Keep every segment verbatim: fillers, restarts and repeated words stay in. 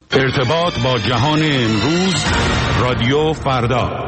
ارتباط با جهان امروز، رادیو فردا.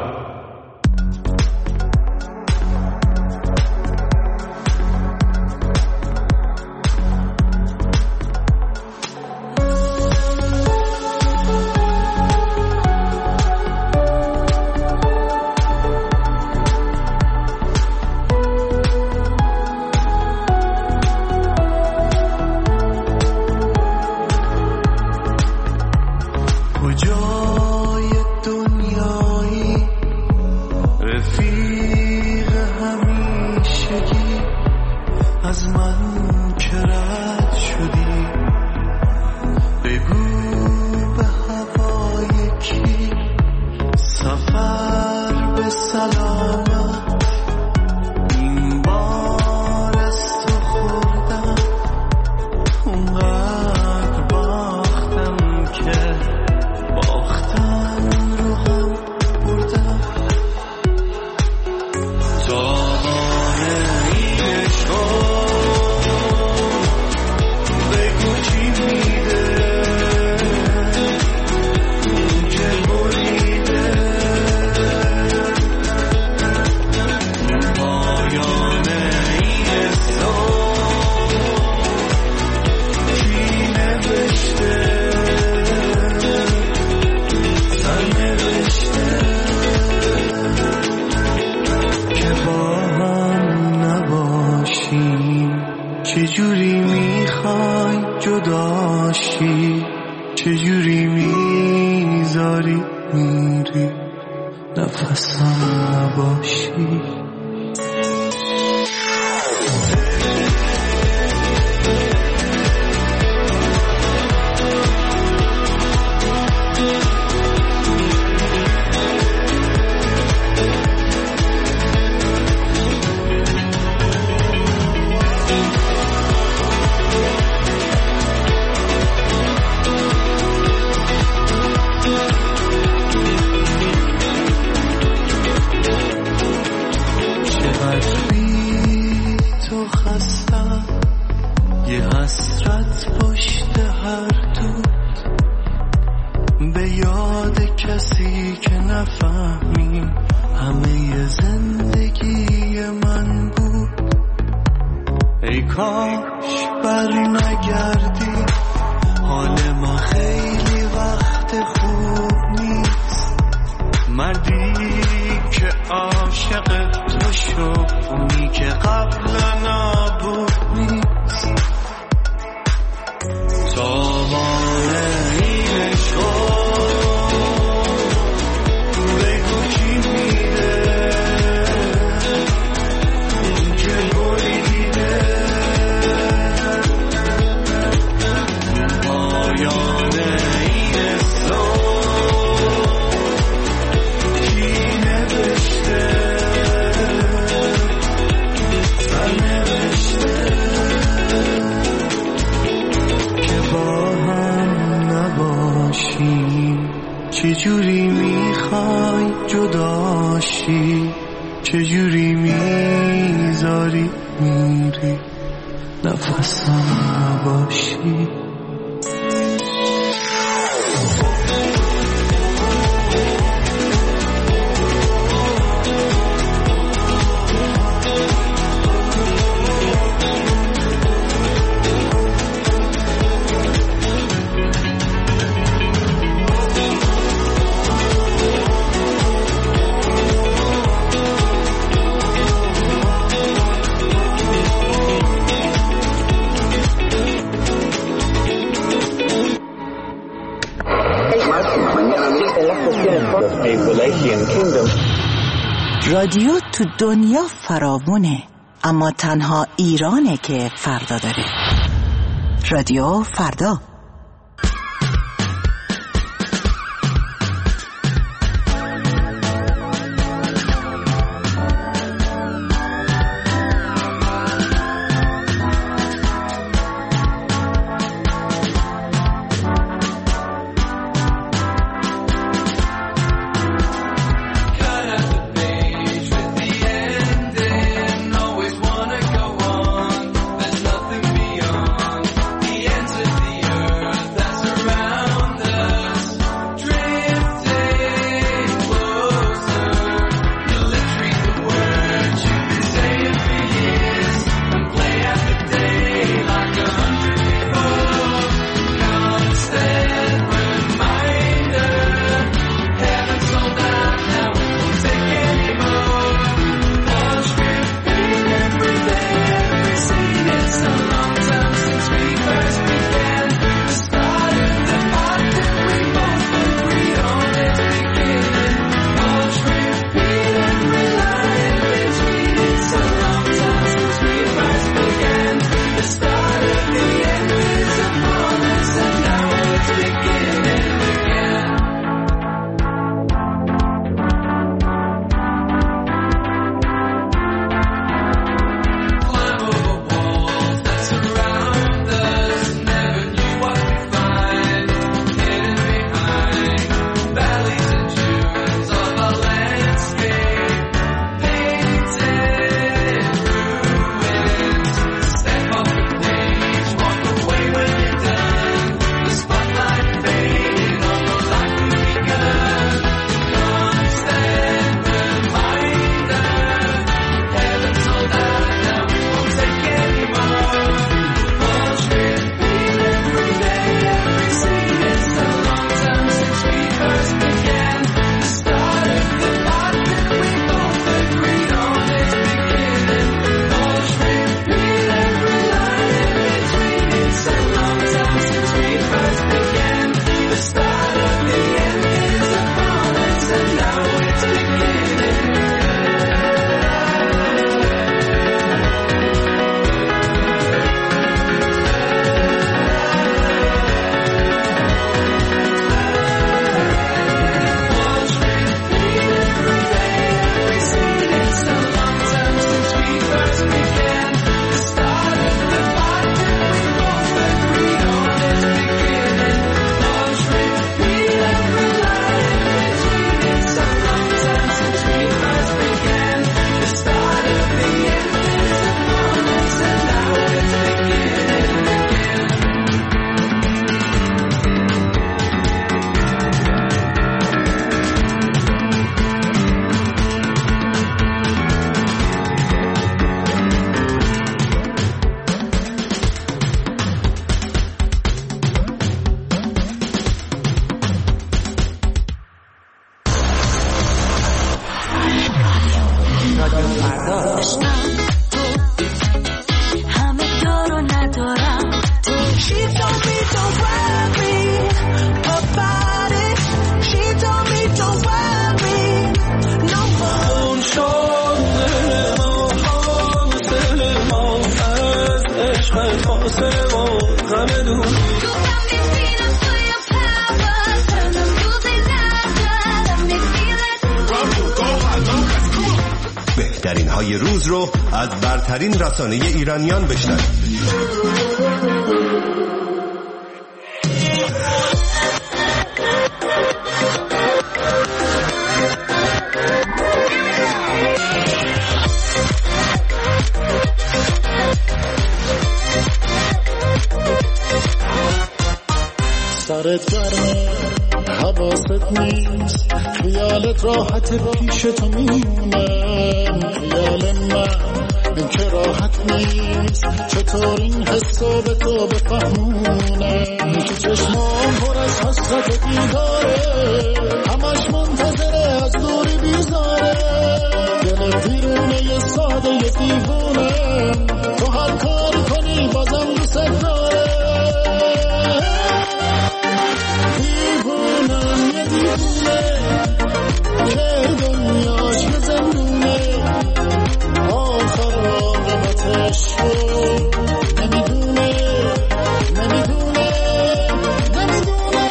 چجوری میخوای جداشی، چجوری میذاری میری نفسم نباشی. رادیو تو دنیا فراوونه، اما تنها ایرانه که فردا داره. رادیو فردا. Nothing beyond the ends of the earth. روز رو از برترین رسانه ایرانیان بشنوید. سرت گرمه حواست نیست، خیالت راحت پیش تو میمونه، خیال من که راحت نیست، چطور این حسو به تو بفهمونه که چشمام پر از حسرت دیداره، همش منتظره از دوری بیزاره، دل دیرونه یه ساده یه دیوونه، تو هر کاری کنی بازم دوست داره، دیوونم یه دیوونه که دنیاش یه زندونه، آخر عاقبتش رو نمیدونه نمیدونه نمیدونه،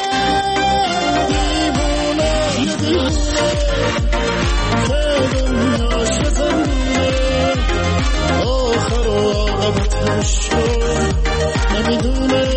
دیوونه یه دیوونه که دنیاش یه زندونه، آخر عاقبتش رو نمیدونه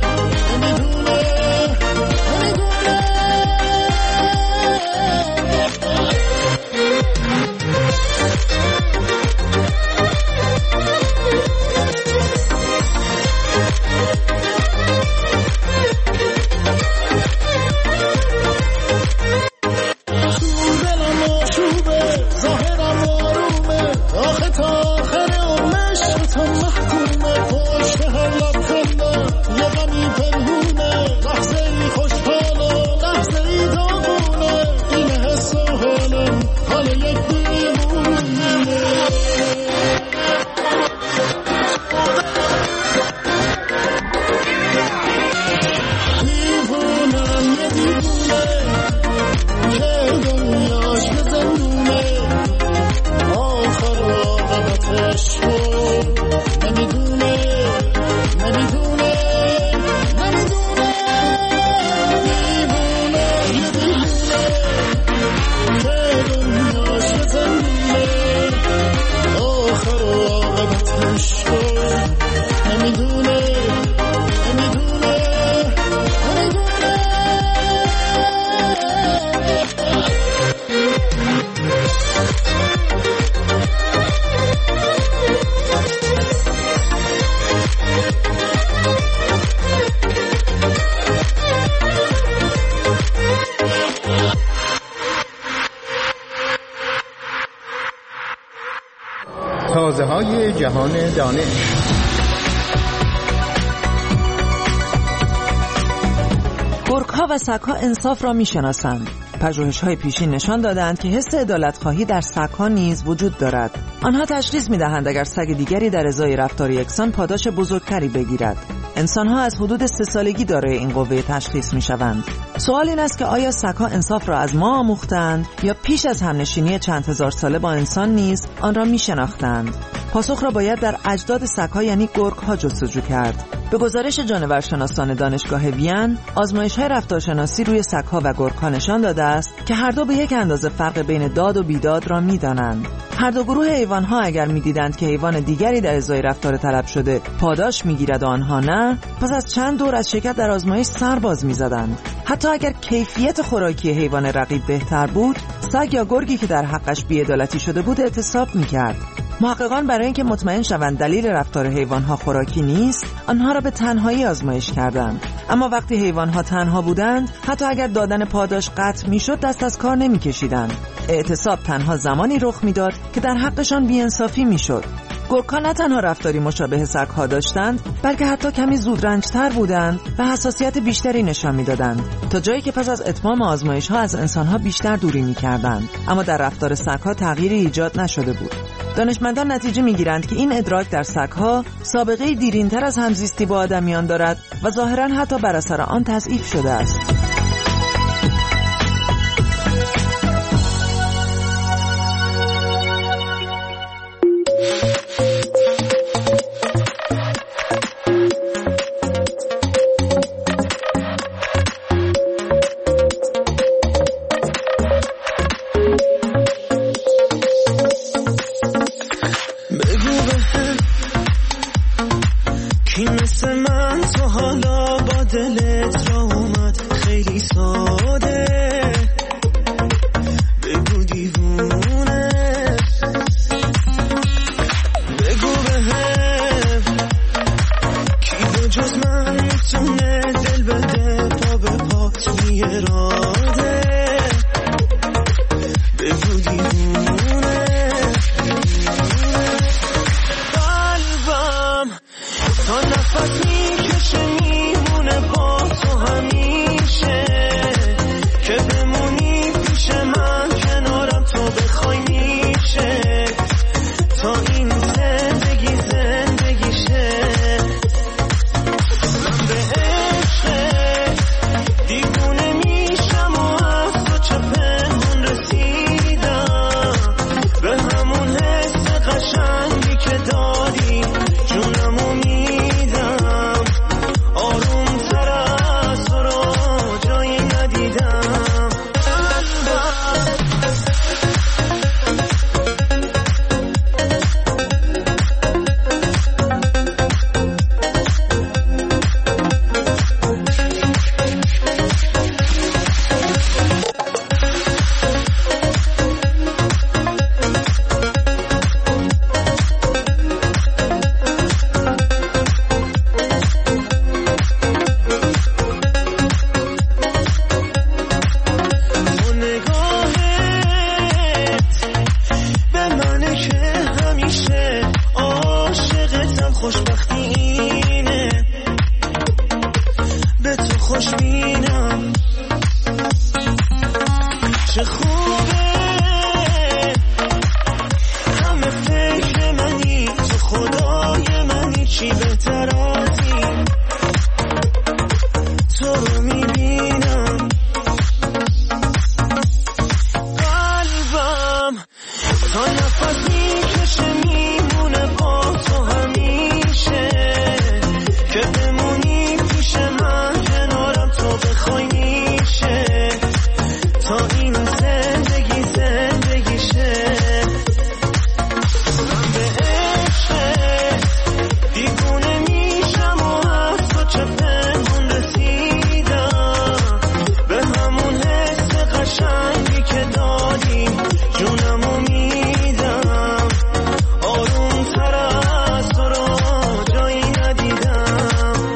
تازه‌های جهان دانش. گرگ‌ها و سگ‌ها انصاف را می‌شناسند. پژوهش‌های پیشین نشان دادند که حس عدالت‌خواهی در سگ‌ها نیز وجود دارد. آنها تشخیص می‌دهند اگر سگ دیگری در ازای رفتار یکسان پاداش بزرگتری بگیرد. انسان‌ها از حدود سه سالگی دارای این قوه تشخیص می‌شوند. سوال این است که آیا سگ‌ها انصاف را از ما آموختند یا پیش از همنشینی چند هزار ساله با انسان نیز آن را می‌شناختند؟ پاسخ را باید در اجداد سگ‌ها یعنی گرگ‌ها جستجو کرد. به گزارش جانورشناسان دانشگاه وین، آزمایش‌های رفتارشناسی روی سگ‌ها و گرگ‌ها نشان داده است که هر دو به یک اندازه فرق بین داد و بیداد را می‌دانند. هر دو گروه حیوان‌ها اگر می‌دیدند که حیوان دیگری در ازای رفتار طلب شده پاداش می‌گیرد و آنها نه، پس از چند دور از شرکت در آزمایش سرباز می‌زدند. حتی اگر کیفیت خوراکی حیوان رقیب بهتر بود، سگ یا گرگی که در حقش بی‌عدالتی شده بود اعتصاب می‌کرد. محققان برای اینکه مطمئن شوند دلیل رفتار حیوان‌ها خوراکی نیست، آنها را به تنهایی آزمایش کردند. اما وقتی حیوان‌ها تنها بودند، حتی اگر دادن پاداش قطع می‌شد، دست از کار نمی‌کشیدند. اعتصاب تنها زمانی رخ می‌داد که در حقشان بی‌انصافی می‌شد. گرگ‌ها نه تنها رفتاری مشابه سگ‌ها داشتند، بلکه حتی کمی زودرنج‌تر بودند و حساسیت بیشتری نشان می‌دادند، تا جایی که پس از اتمام آزمایش‌ها از انسان‌ها بیشتر دوری می‌کردند. اما در رفتار سگ‌ها تغییری ایجاد نشده بود. دانشمندان نتیجه می‌گیرند که این ادراک در سگ‌ها سابقه دیرین‌تر از همزیستی با آدمیان دارد و ظاهراً حتی بر اثر آن تضعیف شده است. دلت را اومد خیلی ساده، بگو دیوونه، بگو بهم کی به جز من میتونه دل بده پا به پات میراده، بگو دیوونه. قلبم تا نفس میکشه میمونه با تو همیشه، که بمونی پیش من کنارم تو بخوای میشه، تا این زندگی زندگیشه. من به عشق دیوونه میشم و از تو چه پنهون رسیدم، به همون حس قشنگی که داری جونمو میدم، آروم تر از تو رو جایی ندیدم. تو نگاهت به منه که همیشه عاشقتم، خوشبختی اینه به تو خوشبینم، چه خوبه همه فکر منی، تو خدای منی، چی بهتر از این تو رو میبینم. قلبم تا نفس میکشه میمونه با تو همیشه، که بمونی پیش من کنارم تو بخوای میشه، تا این زندگی زندگیشه. من به عشق دیوونه میشم و از تو چه پنهون رسیدم، به همون حس قشنگی که داری جونمو میدم، آروم تر از تو رو جایی ندیدم.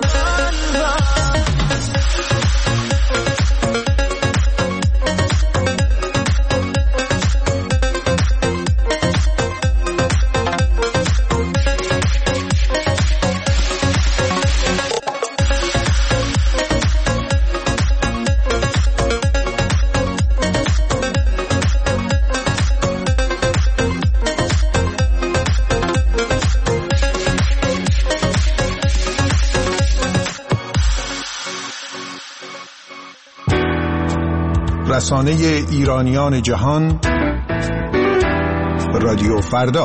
رسانه ایرانیان جهان، رادیو فردا.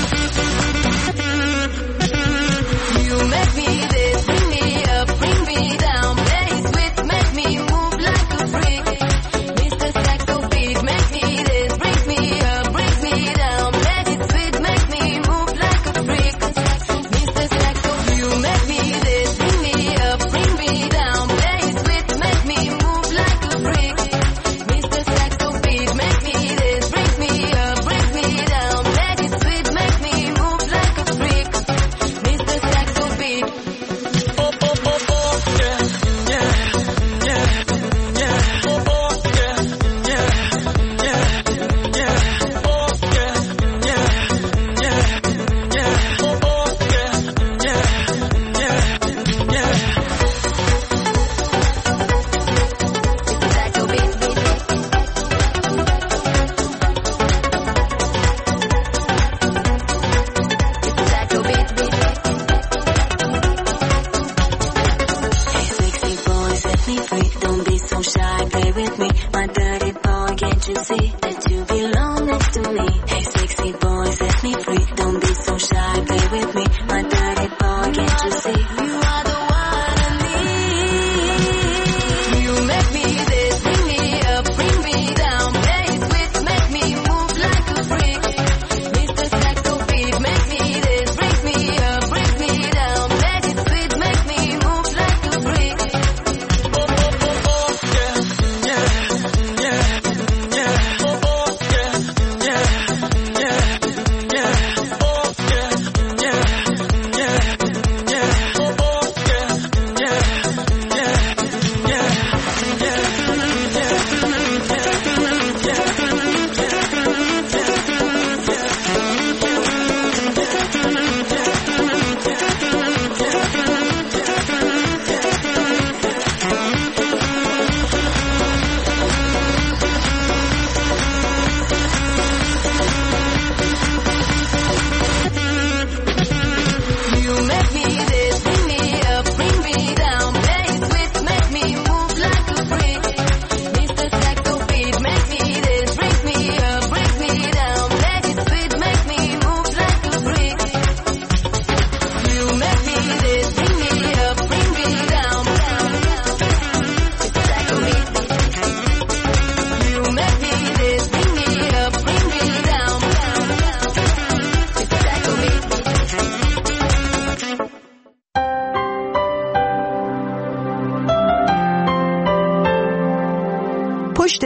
You make me this, bring me up, bring me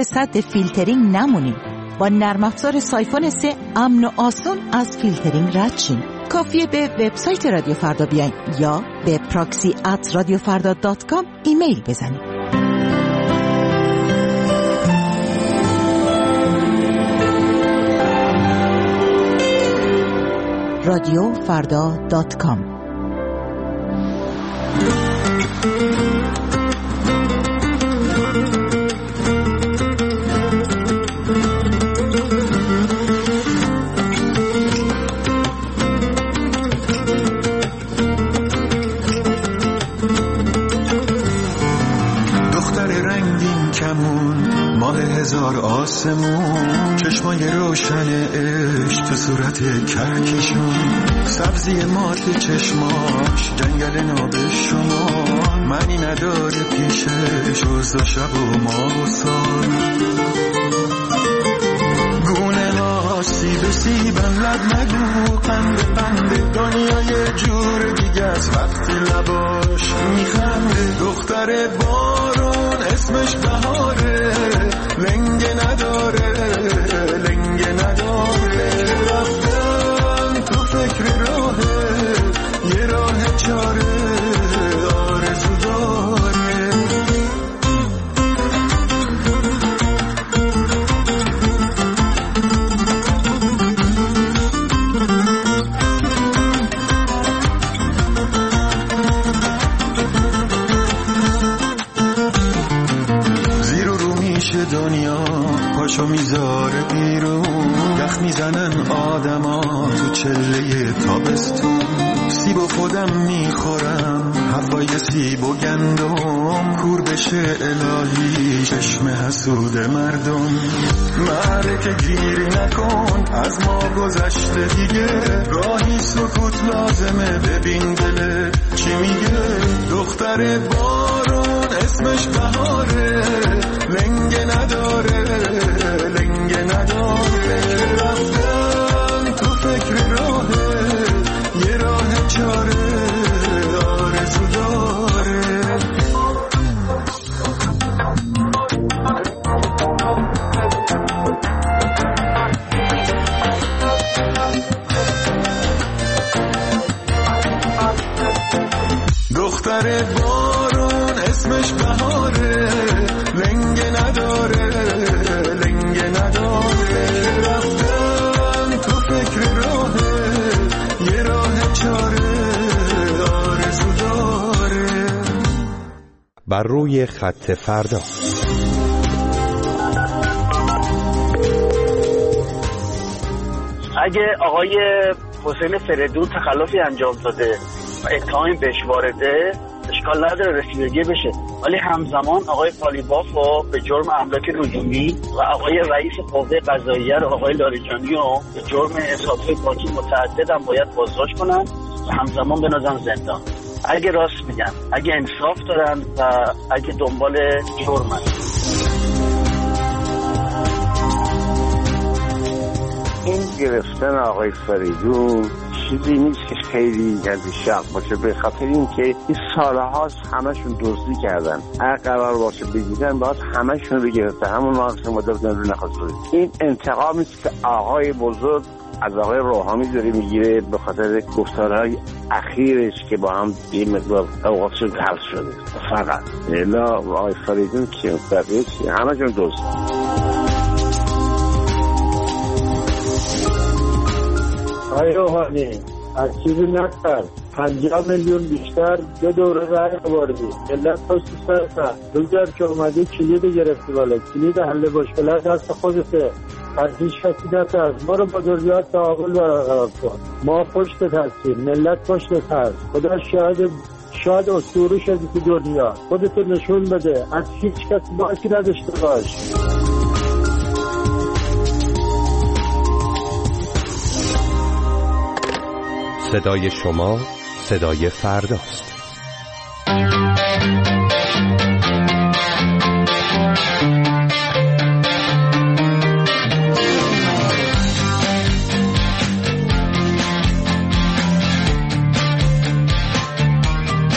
مثل سد فیلترینگ نمونیم. با نرم افزار سایفون سه امن و آسون از فیلترینگ رد شیم. کافیه به وبسایت رادیو فردا بیاین یا به پراکسی ات رادیو فردا دات کام ایمیل بزنید. رادیو فردا دات کام. هزار آسمون، چشمای روشن عشق تو صورت کهکشون، سبزی مات چشماش جنگل نابشمار، معنی نداره پیشش روز و شب و ماه و سال. گونه ها سیب سیبن لب نگو، قند قند دنیای جور دیگه از وقتی لباش میخنده. دختر بارون اسمش بهاره، لنگه نداره لنگه نداره. رفتن تو فکر راهه، یه راه چاره آرزو داره. دنیا پاشو میذاره بیرون، یخ میزنن آدما تو چله تابستون. سیب و خودم میخورم هوای سیب و گندم، کور بشه الهی چشم حسود مردم. معرکه گیری نکن از ما گذشته دیگه، راهی سکوت لازمه ببین دلت چی میگه. دختر بارون اسمش بهاره، لنگه نداره لنگه نداره. رفتن تو فکر راهه، یه راه چاره آرزو داره. دختر بارون اسمش بهاره، لنگه نداره لنگه نداره. رفتن تو فکر راهه، یه راه چاره آرزو داره. بر روی خط فردا. اگه آقای حسین فریدون تخلفی انجام داده و اتهامی بهش وارده، اشکال نداره رسیدگی بشه، ولی همزمان آقای پالیباف رو به جرم املاک نجومی و آقای رئیس قوه قضاییه رو آقای لاریجانی رو به جرم حسابهای بانکی متعدد هم باید بازداشت کنن و همزمان بنازن زندان. اگه راست میگن، اگه انصاف دارن و اگه دنبال جرمن. این گرفتن آقای فریدون چیزی نیست که خیلی از شق باشه، به خاطر این که این سالهاست همشون دزدی کردن. اگر قرار باشه بگیرن باید همشون رو گرفته، همون ناقص مدت رو نخواست. این انتقامی است که آقای بزرگ از آقای روحانی داره میگیره به خاطر گفتارهای اخیرش که با هم یه مقدار اوقاتشون تلخ شده. فقط الا آقای فریدون که بقیه چی همشون دزد. آقای روحانی از چیزی نکرد، پنجاه میلیون بیشتر دو دوره رای آوردی، ملت پشت سرت. روزگر که اومدی کلید گرفتی، بالا کلید حل مشکلات دست خودته، از هیچ کسی نترس. ما رو با دنیا تعامل برقرار کن، ما پشتت هستیم، ملت پشتت هست. خدا شاید شاید اسطوره شدی تو دنیا، خودتو نشون بده، از هیچ کسی باکی نداشته باش. صدای شما صدای فرداست.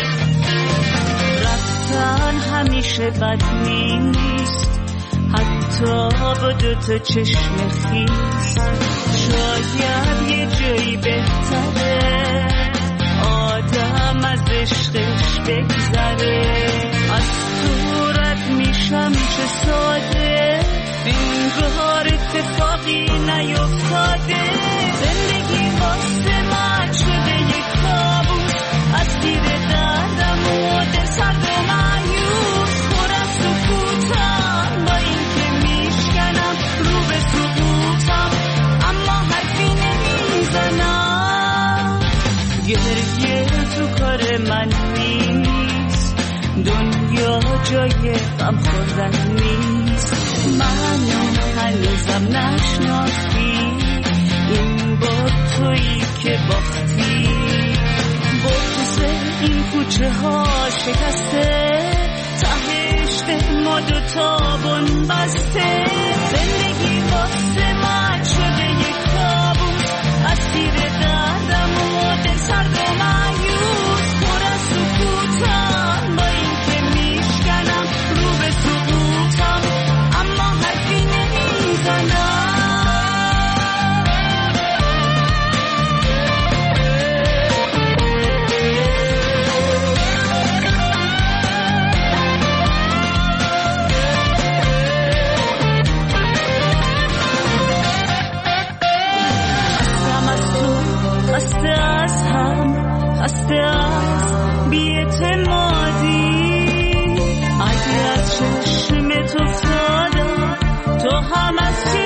رفتن همیشه بد نیست، حتی آفتاب و دو تا چشم خیس، شاید یه جایی بهتره آدم از عشقش بگذره. از صورت میشم چه ساده، انگار اتفاقی نیفتاده. زندگی واسه من شده یک کابوس، از گیر دردم و دل سرد و مایوس. پر از سکوتم با این که میشکنم رو به سقوطم، اما حرفی نمیزنم. گریه تو کار من نیست، دنیا جای غم خوردن نیست. منو هنوزم نشناختی، این با تویی که باختی. بغض این کوچه ها شکسته، تهش ده ما دوتا بن بسته. زندگی واسه من شده یک کابوس، اسیر دردم و دل سرد و مایوس. پر از سکوتم با این که میشکنم رو به سقوطم، اما حرفی نمیزنم. خسته از هم، خسته از بی‌اعتمادی. اگه از چشمت افتادم تو هم از